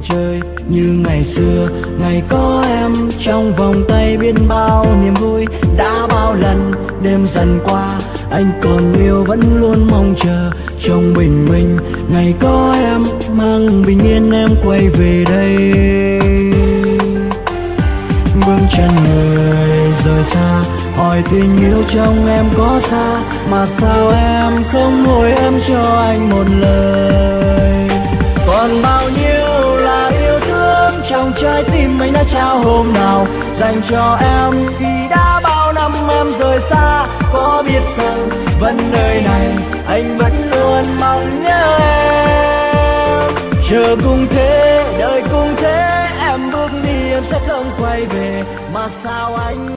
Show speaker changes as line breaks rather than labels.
trời như ngày xưa. Ngày có em trong vòng tay biết bao niềm vui. Đã bao lần đêm dần qua anh còn yêu vẫn luôn mong chờ trong bình minh. Ngày có em mang bình yên em quay về đây. Bước chân người rời xa hỏi tình yêu trong em có xa mà sao em không hỏi em cho anh một lời. Còn bao nhiêu là yêu thương trong trái tim anh đã trao hôm nào dành cho em. Khi đã bao năm em rời xa có biết rằng vẫn nơi này anh vẫn luôn mong nhớ em. Chờ cùng thế đợi cùng thế em bước đi em sẽ không quay về mà sao anh